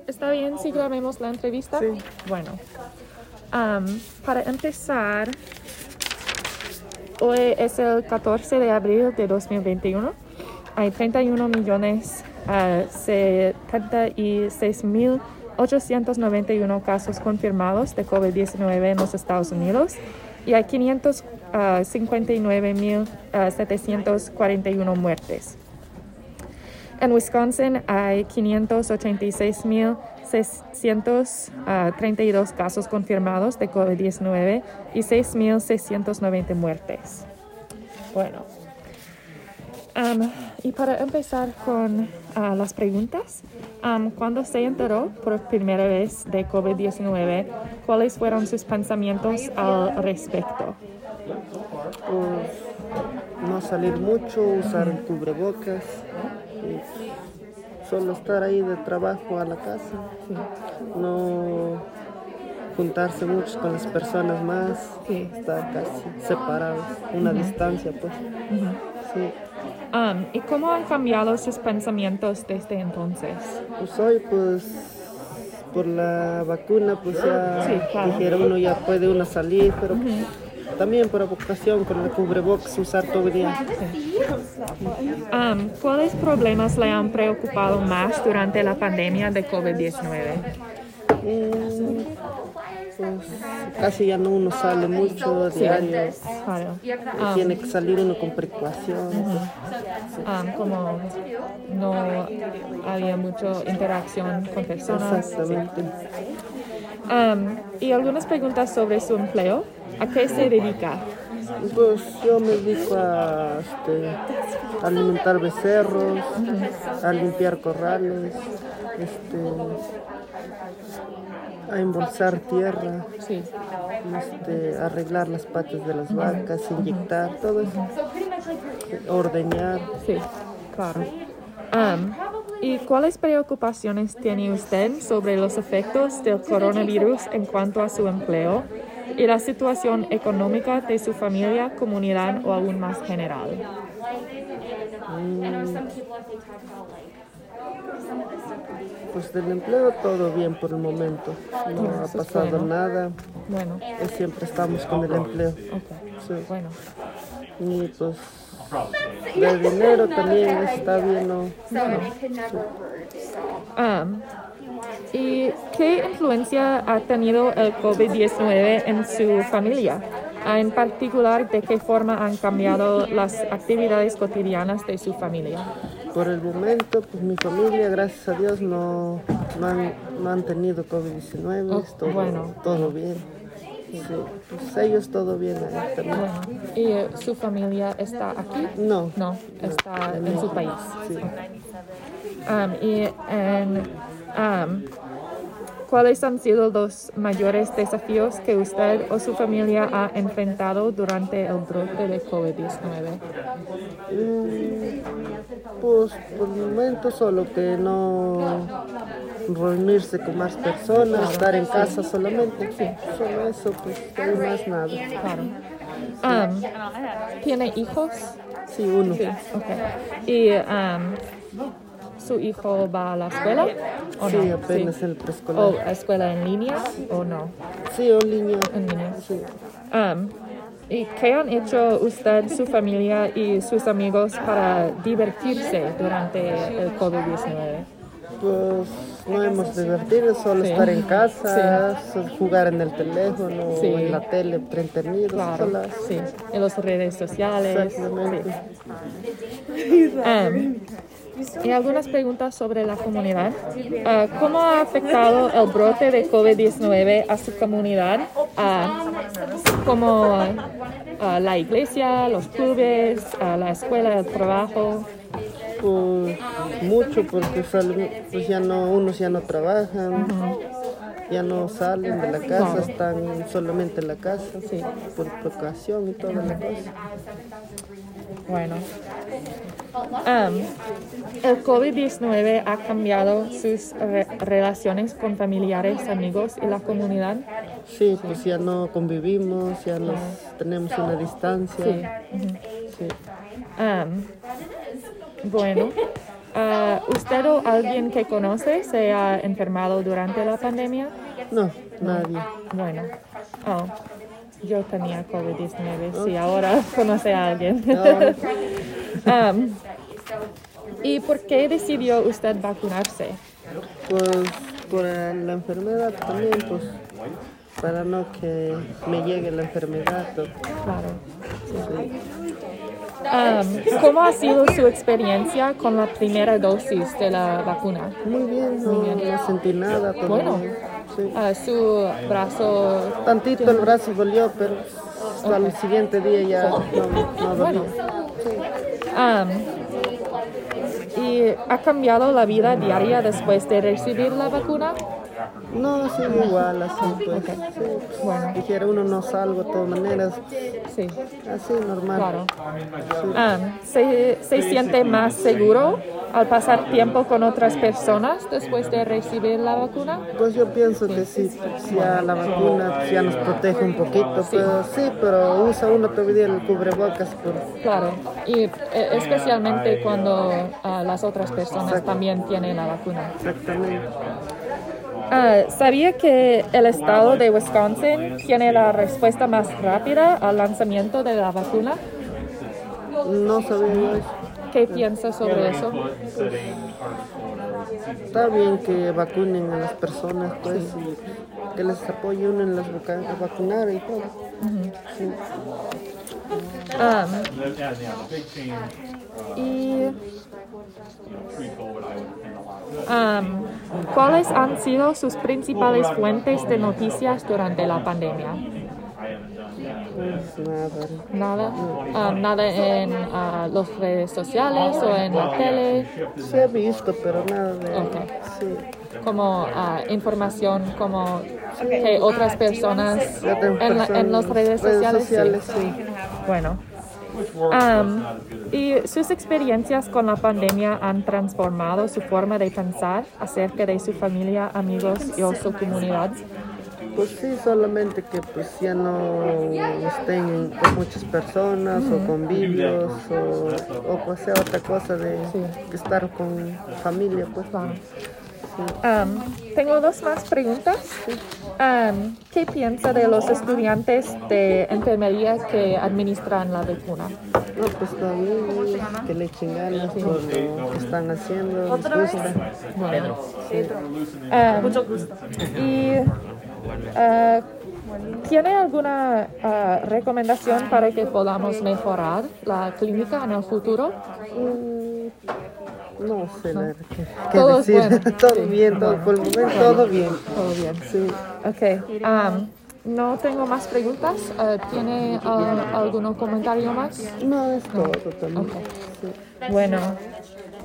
¿Está bien si grabemos la entrevista? Sí. Bueno, para empezar, hoy es el 14 de abril de 2021. Hay 31.076.891 casos confirmados de COVID-19 en los Estados Unidos y hay 559.741 muertes. En Wisconsin hay 586.632 casos confirmados de COVID-19 y 6.690 muertes. Bueno, y para empezar con las preguntas, ¿cuándo se enteró por primera vez de COVID-19? ¿Cuáles fueron sus pensamientos al respecto? Pues, no salir mucho, usar el cubrebocas, solo estar ahí de trabajo a la casa, no juntarse mucho con las personas más, estar casi separados, una distancia pues. Sí. ¿Y cómo han cambiado sus pensamientos desde entonces? Pues hoy pues por la vacuna pues ya claro. dijeron uno ya puede uno salir, pero también por vocación con el cubrebocas usar todo el día. ¿Cuáles problemas le han preocupado más durante la pandemia de COVID-19? Pues casi ya no uno sale mucho a diario. Claro. Tiene que salir uno con precaución. Como no había mucha interacción con personas. Exactamente. Y algunas preguntas sobre su empleo. ¿A qué se dedica? Pues yo me dedico a alimentar becerros, a limpiar corrales, a embolsar tierra, arreglar las patas de las vacas, inyectar, todo eso, ordeñar. Sí, claro. ¿Y cuáles preocupaciones tiene usted sobre los efectos del coronavirus en cuanto a su empleo y la situación económica de su familia, comunidad o aún más general? Pues del empleo todo bien por el momento, no ha pasado nada. Bueno. Siempre estamos con el empleo. Sí. Bueno. Y pues de dinero también está bien, ¿no? ¿Y qué influencia ha tenido el COVID-19 en su familia? En particular, ¿de qué forma han cambiado las actividades cotidianas de su familia? Por el momento, pues mi familia, gracias a Dios, no han tenido COVID-19, todo bien. Sí, pues ellos todo bien ahí también. Bueno, ¿y su familia está aquí? No. No, está en su país. Sí. ¿Cuáles han sido los mayores desafíos que usted o su familia ha enfrentado durante el brote de COVID-19? Pues por el momento solo que no reunirse con más personas, estar en casa solamente. Solo eso, pues no hay más nada. Claro. ¿Tiene hijos? Sí, uno. Sí, okay. ¿Y su hijo va a la escuela? ¿O sí, no? apenas en el preescolar. ¿O a escuela en línea o no? Sí, en línea. En línea. Sí. ¿Y qué han hecho usted, su familia y sus amigos para divertirse durante el COVID-19? Pues no hemos divertido, solo estar en casa, jugar en el teléfono o en la tele, entretenidos. Claro, en las redes sociales. Exactamente. Y algunas preguntas sobre la comunidad. ¿Cómo ha afectado el brote de COVID-19 a su comunidad? Como la iglesia, los clubes, la escuela, el trabajo. Pues mucho, porque pues unos ya no trabajan, ya no salen de la casa, están solamente en la casa, por precaución y toda la cosa. Bueno. ¿El COVID-19 ha cambiado sus relaciones con familiares, amigos y la comunidad? Sí, pues ya no convivimos, ya tenemos una distancia. Bueno, ¿Usted o alguien que conoce se ha enfermado durante la pandemia? No, nadie. Bueno, yo tenía COVID-19, sí, ahora conoce a alguien. ¿Y por qué decidió usted vacunarse? Pues por la enfermedad también, pues para no que me llegue la enfermedad. Claro. Sí. ¿Cómo ha sido su experiencia con la primera dosis de la vacuna? Muy bien, no sentí nada. Todo Bueno, bien. Sí. Su brazo... Tantito el brazo dolió, pero hasta el siguiente día ya no dolía. Bueno. ¿Y ha cambiado la vida diaria después de recibir la vacuna? No, sí, igual, así pues. Okay. Sí, pues, bueno. Dijera uno no salgo de todas maneras. Sí. Así, normal. Claro. Sí. ¿Se siente más seguro al pasar tiempo con otras personas después de recibir la vacuna? Pues yo pienso que sí, ya la vacuna ya nos protege un poquito, pero usa uno todavía el cubrebocas. Claro, y especialmente cuando las otras personas también tienen la vacuna. Exactamente. ¿Sabía que el estado de Wisconsin tiene la respuesta más rápida al lanzamiento de la vacuna? No sabía yo eso. ¿Qué piensa sobre eso? Está bien que vacunen a las personas, pues, y que les apoye uno en las vacunar y todo. Sí. ¿Cuáles han sido sus principales fuentes de noticias durante la pandemia? Pues Nada. Nada en las redes sociales o en la tele. Sí he visto, pero nada de... Okay. Sí. Como información como que otras personas en las redes sociales. Sí. Bueno. ¿Y sus experiencias con la pandemia han transformado su forma de pensar acerca de su familia, amigos y su comunidad? Pues sí, solamente que pues ya no estén con muchas personas o convivios o pues sea otra cosa de que estar con familia, pues. Claro. Tengo dos más preguntas. ¿Qué piensa de los estudiantes de enfermería que administran la vacuna? No, pues está bien, que le echen ganas por lo que están haciendo, les gusta. Bueno, Mucho gusto. ¿Y tiene alguna recomendación para que podamos mejorar la clínica en el futuro? No sé qué Todo decir. es bueno. Todo bien, todo por el momento, todo bien. Todo bien. Sí. Ok. No tengo más preguntas. ¿Tiene algún comentario más? No, es todo también. Okay. Sí. Bueno,